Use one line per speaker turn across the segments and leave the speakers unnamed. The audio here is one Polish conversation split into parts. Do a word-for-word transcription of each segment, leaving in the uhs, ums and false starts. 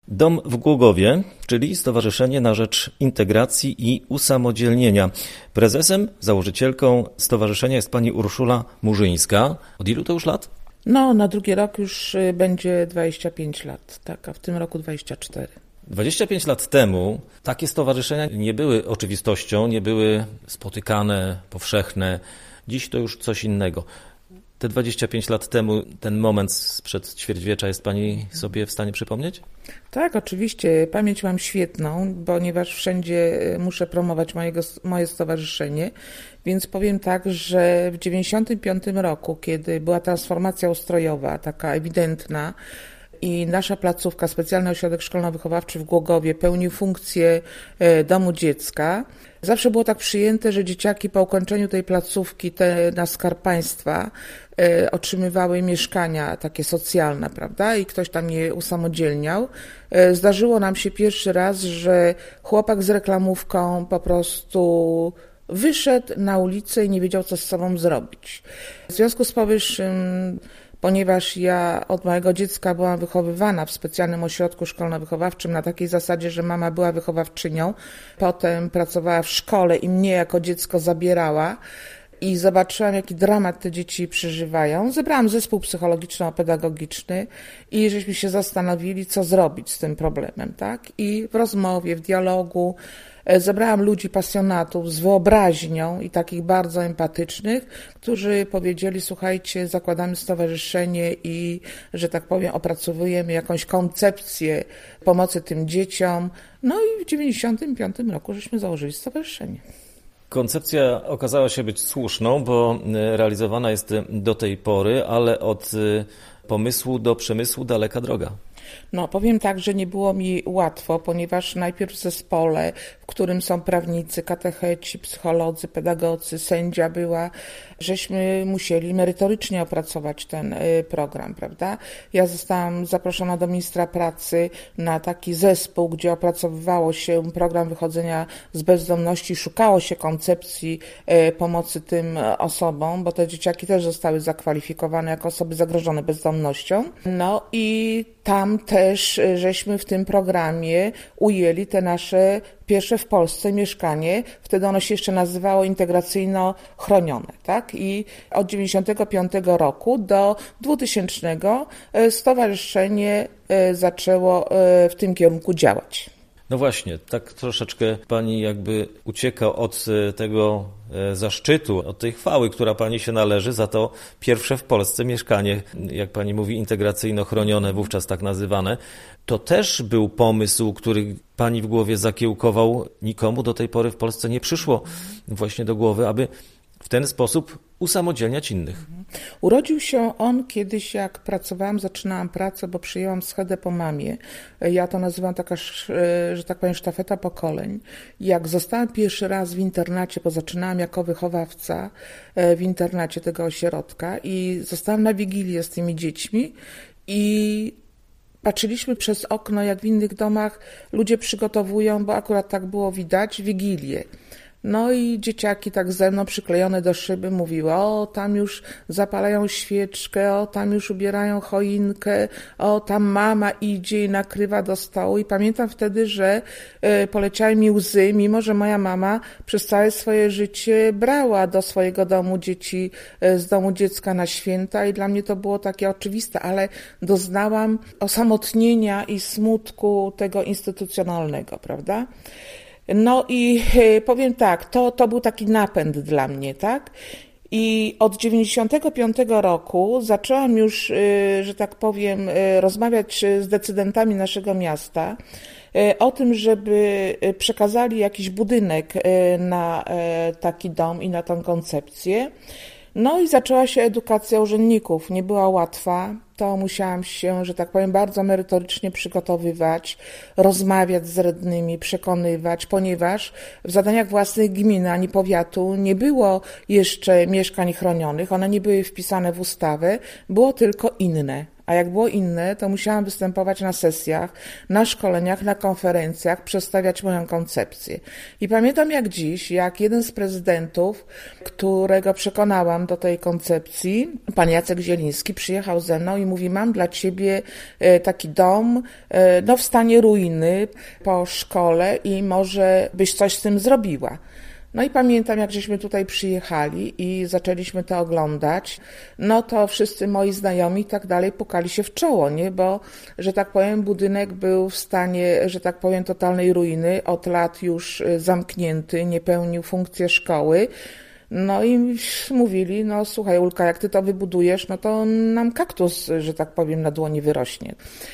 Dom w Głogowie, czyli Stowarzyszenie na Rzecz Integracji i Usamodzielnienia. Prezesem, założycielką stowarzyszenia jest pani Urszula Murzyńska. Od ilu to już lat?
No, na drugi rok już będzie dwadzieścia pięć lat, tak, a w tym roku dwadzieścia cztery.
dwadzieścia pięć lat temu takie stowarzyszenia nie były oczywistością, nie były spotykane, powszechne. Dziś to już coś innego. Te dwadzieścia pięć lat temu, ten moment sprzed ćwierćwiecza jest pani sobie w stanie przypomnieć?
Tak, oczywiście. Pamięć mam świetną, ponieważ wszędzie muszę promować mojego, moje stowarzyszenie, więc powiem tak, że w dziewięćdziesiątym piątym roku, kiedy była transformacja ustrojowa, taka ewidentna, i nasza placówka, Specjalny Ośrodek Szkolno-Wychowawczy w Głogowie pełnił funkcję domu dziecka. Zawsze było tak przyjęte, że dzieciaki po ukończeniu tej placówki te na Skarb Państwa e, otrzymywały mieszkania takie socjalne, prawda? I ktoś tam je usamodzielniał. E, zdarzyło nam się pierwszy raz, że chłopak z reklamówką po prostu wyszedł na ulicę i nie wiedział, co z sobą zrobić. W związku z powyższym, ponieważ ja od małego dziecka byłam wychowywana w specjalnym ośrodku szkolno-wychowawczym na takiej zasadzie, że mama była wychowawczynią, potem pracowała w szkole i mnie jako dziecko zabierała i zobaczyłam, jaki dramat te dzieci przeżywają. Zebrałam zespół psychologiczno-pedagogiczny i żeśmy się zastanowili, co zrobić z tym problemem, tak? I w rozmowie, w dialogu zebrałam ludzi, pasjonatów z wyobraźnią i takich bardzo empatycznych, którzy powiedzieli, słuchajcie, zakładamy stowarzyszenie i, że tak powiem, opracowujemy jakąś koncepcję pomocy tym dzieciom. No i w dziewięćdziesiątym piątym roku żeśmy założyli stowarzyszenie.
Koncepcja okazała się być słuszną, bo realizowana jest do tej pory, ale od pomysłu do przemysłu daleka droga.
No, powiem tak, że nie było mi łatwo, ponieważ najpierw w zespole, w którym są prawnicy, katecheci, psycholodzy, pedagodzy, sędzia była, żeśmy musieli merytorycznie opracować ten program, prawda? Ja zostałam zaproszona do ministra pracy na taki zespół, gdzie opracowywało się program wychodzenia z bezdomności, szukało się koncepcji pomocy tym osobom, bo te dzieciaki też zostały zakwalifikowane jako osoby zagrożone bezdomnością. No i tam też żeśmy w tym programie ujęli te nasze pierwsze w Polsce mieszkanie. Wtedy ono się jeszcze nazywało integracyjno chronione, tak? I od dziewięćdziesiątego piątego roku do dwutysięcznego stowarzyszenie zaczęło w tym kierunku działać.
No właśnie, tak troszeczkę pani jakby ucieka od tego zaszczytu, od tej chwały, która pani się należy za to pierwsze w Polsce mieszkanie, jak pani mówi, integracyjno chronione, wówczas tak nazywane. To też był pomysł, który pani w głowie zakiełkował. Nikomu do tej pory w Polsce nie przyszło właśnie do głowy, aby w ten sposób usamodzielniać innych.
Urodził się on kiedyś, jak pracowałam, zaczynałam pracę, bo przyjęłam schedę po mamie. Ja to nazywam taka, że tak powiem, sztafeta pokoleń. Jak zostałam pierwszy raz w internacie, bo zaczynałam jako wychowawca w internacie tego ośrodka i zostałam na wigilię z tymi dziećmi i patrzyliśmy przez okno, jak w innych domach ludzie przygotowują, bo akurat tak było widać, wigilię. No i dzieciaki tak ze mną przyklejone do szyby mówiły, o tam już zapalają świeczkę, o tam już ubierają choinkę, o tam mama idzie i nakrywa do stołu. I pamiętam wtedy, że y, poleciały mi łzy, mimo że moja mama przez całe swoje życie brała do swojego domu dzieci y, z domu dziecka na święta i dla mnie to było takie oczywiste, ale doznałam osamotnienia i smutku tego instytucjonalnego, prawda? No i powiem tak, to, to był taki napęd dla mnie, tak? I od dziewięćdziesiątego piątego roku zaczęłam już, że tak powiem, rozmawiać z decydentami naszego miasta o tym, żeby przekazali jakiś budynek na taki dom i na tą koncepcję. No i zaczęła się edukacja urzędników. Nie była łatwa. To musiałam się, że tak powiem, bardzo merytorycznie przygotowywać, rozmawiać z radnymi, przekonywać, ponieważ w zadaniach własnych gminy ani powiatu nie było jeszcze mieszkań chronionych, one nie były wpisane w ustawę, było tylko inne. A jak było inne, to musiałam występować na sesjach, na szkoleniach, na konferencjach, przedstawiać moją koncepcję. I pamiętam jak dziś, jak jeden z prezydentów, którego przekonałam do tej koncepcji, pan Jacek Zieliński, przyjechał ze mną i mówi, mam dla ciebie taki dom, no w stanie ruiny po szkole i może byś coś z tym zrobiła. No i pamiętam, jak żeśmy tutaj przyjechali i zaczęliśmy to oglądać, no to wszyscy moi znajomi i tak dalej pukali się w czoło, nie? Bo, że tak powiem, budynek był w stanie, że tak powiem, totalnej ruiny, od lat już zamknięty, nie pełnił funkcji szkoły. No i mówili, no słuchaj Ulka, jak ty to wybudujesz, no to nam kaktus, że tak powiem, na dłoni wyrośnie.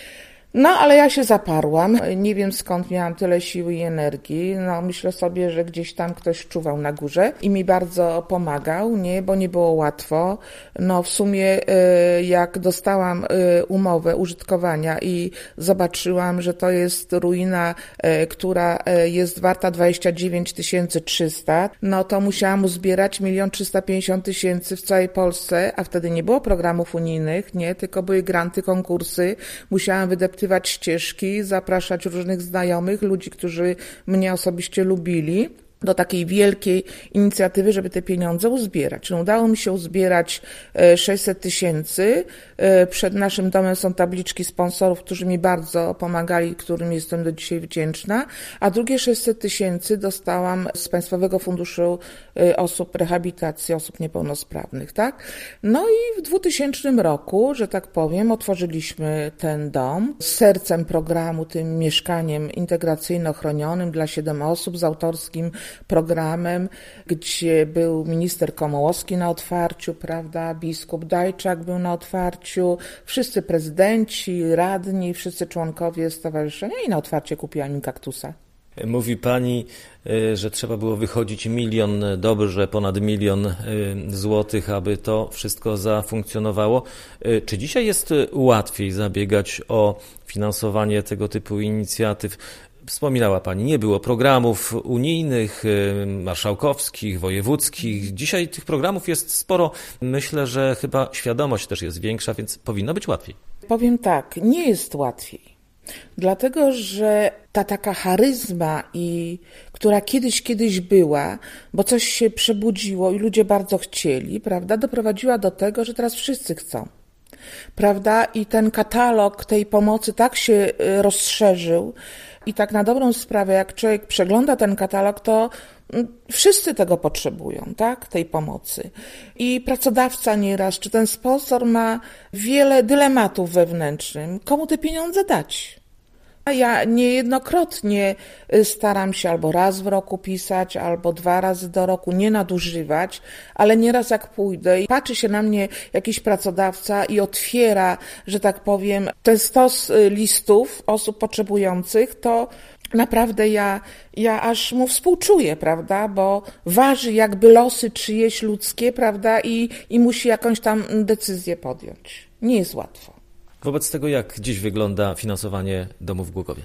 No, ale ja się zaparłam. Nie wiem, skąd miałam tyle siły i energii. No, myślę sobie, że gdzieś tam ktoś czuwał na górze i mi bardzo pomagał, nie, bo nie było łatwo. No, w sumie jak dostałam umowę użytkowania i zobaczyłam, że to jest ruina, która jest warta dwadzieścia dziewięć tysięcy trzysta, no to musiałam uzbierać milion trzysta pięćdziesiąt tysięcy w całej Polsce, a wtedy nie było programów unijnych, nie, tylko były granty, konkursy. Musiałam wydeptywać ścieżki, zapraszać różnych znajomych, ludzi, którzy mnie osobiście lubili, do takiej wielkiej inicjatywy, żeby te pieniądze uzbierać. No, udało mi się uzbierać sześćset tysięcy. Przed naszym domem są tabliczki sponsorów, którzy mi bardzo pomagali, którym jestem do dzisiaj wdzięczna, a drugie sześćset tysięcy dostałam z Państwowego Funduszu Osób Rehabilitacji Osób Niepełnosprawnych, tak? No i w dwutysięcznym roku, że tak powiem, otworzyliśmy ten dom z sercem programu, tym mieszkaniem integracyjno-chronionym dla siedem osób z autorskim programem, gdzie był minister Komołowski na otwarciu, prawda, biskup Dajczak był na otwarciu, wszyscy prezydenci, radni, wszyscy członkowie stowarzyszenia i na otwarcie kupiłam im kaktusa.
Mówi pani, że trzeba było wychodzić milion, dobrze ponad milion złotych, aby to wszystko zafunkcjonowało. Czy dzisiaj jest łatwiej zabiegać o finansowanie tego typu inicjatyw? Wspominała pani, nie było programów unijnych, marszałkowskich, wojewódzkich. Dzisiaj tych programów jest sporo. Myślę, że chyba świadomość też jest większa, więc powinno być łatwiej.
Powiem tak, nie jest łatwiej. Dlatego, że ta taka charyzma, i która kiedyś, kiedyś była, bo coś się przebudziło i ludzie bardzo chcieli, prawda, doprowadziła do tego, że teraz wszyscy chcą. Prawda? I ten katalog tej pomocy tak się rozszerzył i tak na dobrą sprawę, jak człowiek przegląda ten katalog, to wszyscy tego potrzebują, tak? Tej pomocy. I pracodawca nieraz, czy ten sponsor ma wiele dylematów wewnętrznych. Komu te pieniądze dać? Ja niejednokrotnie staram się albo raz w roku pisać, albo dwa razy do roku, nie nadużywać, ale nieraz jak pójdę i patrzy się na mnie jakiś pracodawca i otwiera, że tak powiem, ten stos listów osób potrzebujących, to naprawdę ja, ja aż mu współczuję, prawda, bo waży jakby losy czyjeś ludzkie, prawda, i, i musi jakąś tam decyzję podjąć. Nie jest łatwo.
Wobec tego, jak dziś wygląda finansowanie domów w Głogowie?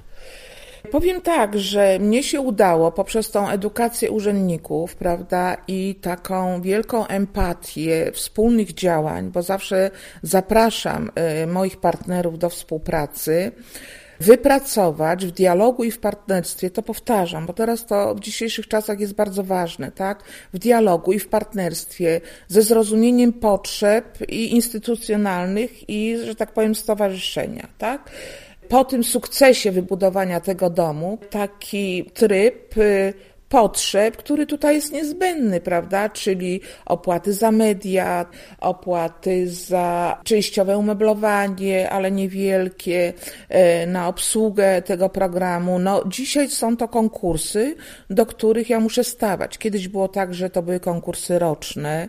Powiem tak, że mnie się udało poprzez tą edukację urzędników, prawda, i taką wielką empatię wspólnych działań, bo zawsze zapraszam moich partnerów do współpracy, wypracować w dialogu i w partnerstwie, to powtarzam, bo teraz to w dzisiejszych czasach jest bardzo ważne, tak? W dialogu i w partnerstwie ze zrozumieniem potrzeb i instytucjonalnych i, że tak powiem, stowarzyszenia, tak? Po tym sukcesie wybudowania tego domu taki tryb potrzeb, który tutaj jest niezbędny, prawda, czyli opłaty za media, opłaty za częściowe umeblowanie, ale niewielkie, na obsługę tego programu. No, dzisiaj są to konkursy, do których ja muszę stawać. Kiedyś było tak, że to były konkursy roczne,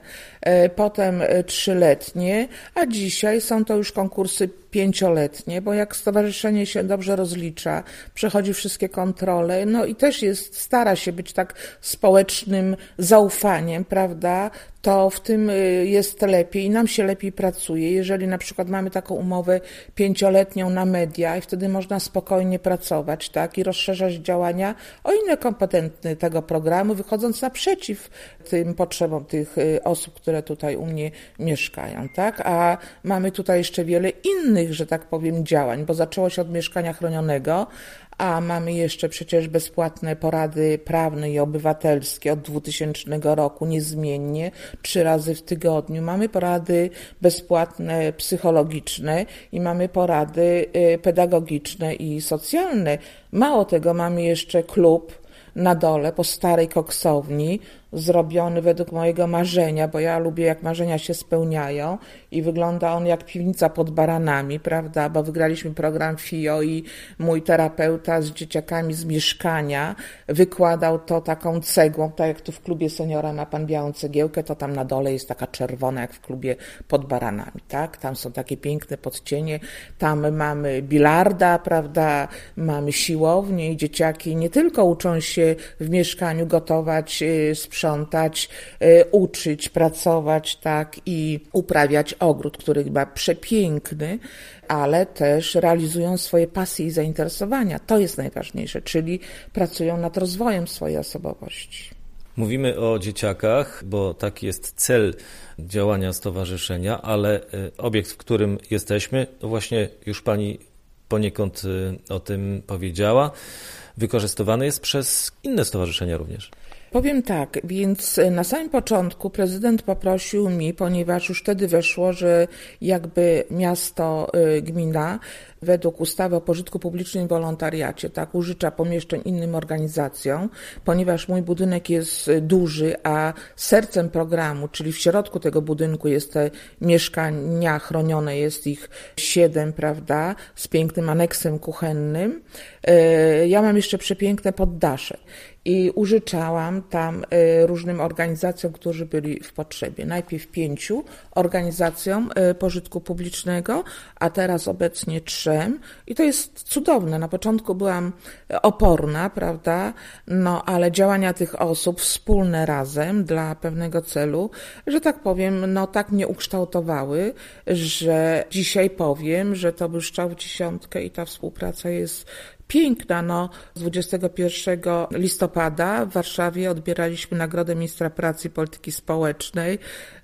potem trzyletnie, a dzisiaj są to już konkursy pięcioletnie, bo jak stowarzyszenie się dobrze rozlicza, przechodzi wszystkie kontrole, no i też jest, stara się być tak społecznym zaufaniem, prawda, to w tym jest lepiej i nam się lepiej pracuje. Jeżeli na przykład mamy taką umowę pięcioletnią na media i wtedy można spokojnie pracować, tak, i rozszerzać działania o inne kompetencje tego programu, wychodząc naprzeciw tym potrzebom tych osób, które tutaj u mnie mieszkają, tak, a mamy tutaj jeszcze wiele innych innych, że tak powiem, działań, bo zaczęło się od mieszkania chronionego, a mamy jeszcze przecież bezpłatne porady prawne i obywatelskie od dwutysięcznego roku niezmiennie, trzy razy w tygodniu. Mamy porady bezpłatne psychologiczne i mamy porady pedagogiczne i socjalne. Mało tego, mamy jeszcze klub na dole, po starej koksowni, zrobiony według mojego marzenia, bo ja lubię, jak marzenia się spełniają i wygląda on jak piwnica pod baranami, prawda, bo wygraliśmy program F I O i mój terapeuta z dzieciakami z mieszkania wykładał to taką cegłą, tak jak tu w klubie seniora ma pan białą cegiełkę, to tam na dole jest taka czerwona, jak w klubie pod baranami, tak, tam są takie piękne podcienie, tam mamy bilarda, prawda, mamy siłownię i dzieciaki nie tylko uczą się w mieszkaniu gotować, sprzątać, sprzątać, y, uczyć, pracować, tak, i uprawiać ogród, który ma przepiękny, ale też realizują swoje pasje i zainteresowania. To jest najważniejsze, czyli pracują nad rozwojem swojej osobowości.
Mówimy o dzieciakach, bo taki jest cel działania stowarzyszenia, ale obiekt, w którym jesteśmy, właśnie już pani poniekąd o tym powiedziała, wykorzystywany jest przez inne stowarzyszenia również.
Powiem tak, więc na samym początku prezydent poprosił mi, ponieważ już wtedy weszło, że jakby miasto, gmina według ustawy o pożytku publicznym i wolontariacie, tak, użycza pomieszczeń innym organizacjom, ponieważ mój budynek jest duży, a sercem programu, czyli w środku tego budynku jest te mieszkania chronione, jest ich siedem, prawda, z pięknym aneksem kuchennym. Ja mam jeszcze przepiękne poddasze. I użyczałam tam różnym organizacjom, którzy byli w potrzebie. Najpierw pięciu organizacjom pożytku publicznego, a teraz obecnie trzem. I to jest cudowne. Na początku byłam oporna, prawda? No, ale działania tych osób wspólne razem dla pewnego celu, że tak powiem, no tak mnie ukształtowały, że dzisiaj powiem, że to był strzał w dziesiątkę i ta współpraca jest piękna. No, dwudziestego pierwszego listopada w Warszawie odbieraliśmy Nagrodę Ministra Pracy i Polityki Społecznej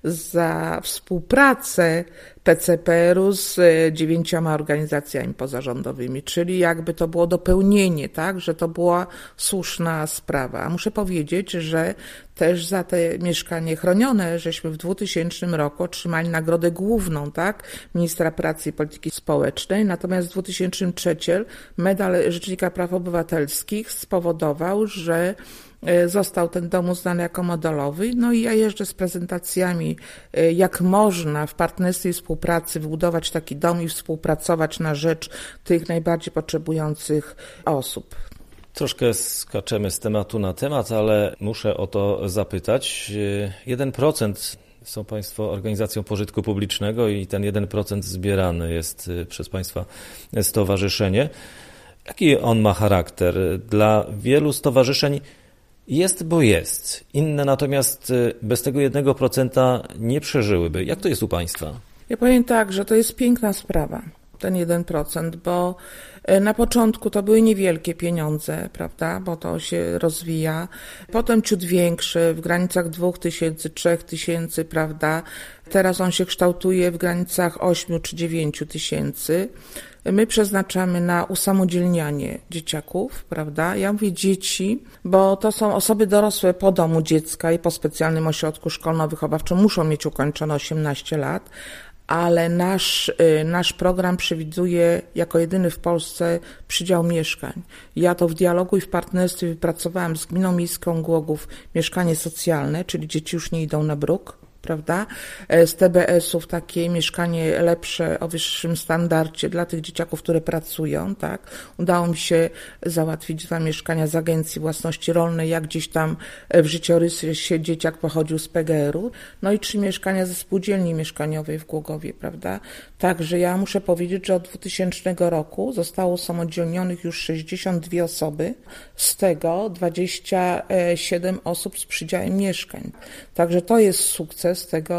za współpracę P C P R u z dziewięcioma organizacjami pozarządowymi, czyli jakby to było dopełnienie, tak, że to była słuszna sprawa. A muszę powiedzieć, że też za te mieszkanie chronione, żeśmy w dwutysięcznym roku otrzymali nagrodę główną, tak, Ministra Pracy i Polityki Społecznej, natomiast w dwutysięcznym trzecim medal Rzecznika Praw Obywatelskich spowodował, że został ten dom uznany jako modelowy, no i ja jeżdżę z prezentacjami, jak można w partnerstwie i współpracy wybudować taki dom i współpracować na rzecz tych najbardziej potrzebujących osób.
Troszkę skaczemy z tematu na temat, ale muszę o to zapytać. jeden procent są Państwo organizacją pożytku publicznego i ten jeden procent zbierany jest przez Państwa stowarzyszenie. Jaki on ma charakter? Dla wielu stowarzyszeń jest, bo jest. Inne natomiast bez tego jednego procenta nie przeżyłyby. Jak to jest u Państwa?
Ja powiem tak, że to jest piękna sprawa, ten jeden procent, bo na początku to były niewielkie pieniądze, prawda, bo to się rozwija. Potem ciut większy, w granicach dwóch tysięcy, trzech tysięcy, prawda. Teraz on się kształtuje w granicach ośmiu czy dziewięciu tysięcy. My przeznaczamy na usamodzielnianie dzieciaków, prawda? Ja mówię dzieci, bo to są osoby dorosłe po domu dziecka i po specjalnym ośrodku szkolno-wychowawczym, muszą mieć ukończone osiemnaście lat, ale nasz, nasz program przewiduje jako jedyny w Polsce przydział mieszkań. Ja to w dialogu i w partnerstwie wypracowałam z Gminą Miejską Głogów mieszkanie socjalne, czyli dzieci już nie idą na bruk, prawda? Z T B S-ów takie mieszkanie lepsze, o wyższym standardzie dla tych dzieciaków, które pracują, tak? Udało mi się załatwić dwa mieszkania z Agencji Własności Rolnej, jak gdzieś tam w życiorysie dzieciak pochodził z P G R u, no i trzy mieszkania ze spółdzielni mieszkaniowej w Głogowie, prawda? Także ja muszę powiedzieć, że od dwutysięcznego roku zostało usamodzielnionych już sześćdziesiąt dwie osoby, z tego dwadzieścia siedem osób z przydziałem mieszkań. Także to jest sukces tego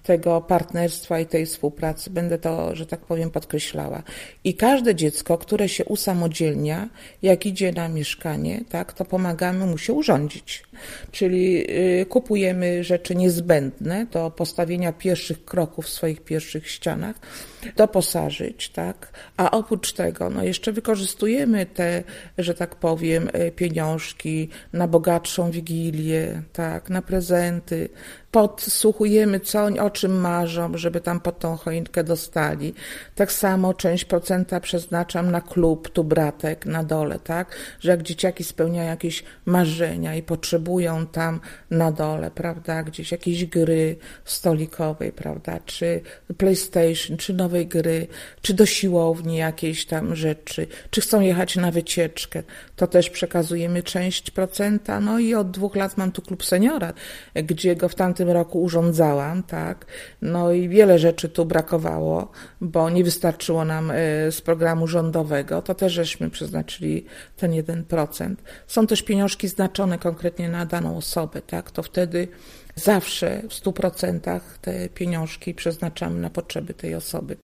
tego partnerstwa i tej współpracy. Będę to, że tak powiem, podkreślała. I każde dziecko, które się usamodzielnia, jak idzie na mieszkanie, tak, to pomagamy mu się urządzić. Czyli y, kupujemy rzeczy niezbędne do postawienia pierwszych kroków w swoich pierwszych ścianach, doposażyć, tak, a oprócz tego, no jeszcze wykorzystujemy te, że tak powiem, pieniążki na bogatszą wigilię, tak, na prezenty, podsłuchujemy, co oni, o czym marzą, żeby tam pod tą choinkę dostali. Tak samo część procenta przeznaczam na klub, tu bratek na dole, tak, że jak dzieciaki spełniają jakieś marzenia i potrzebują tam na dole, prawda, gdzieś jakieś gry stolikowej, prawda, czy PlayStation, czy nowej gry, czy do siłowni jakieś tam rzeczy, czy chcą jechać na wycieczkę, to też przekazujemy część procenta, no i od dwóch lat mam tu klub seniora, gdzie go w tamtym roku urządzałam, tak, no i wiele rzeczy tu brakowało, bo nie wystarczyło nam z programu rządowego, to też żeśmy przeznaczyli ten jeden procent. Są też pieniążki znaczone konkretnie na daną osobę, tak, to wtedy zawsze w stu procentach te pieniążki przeznaczamy na potrzeby tej osoby.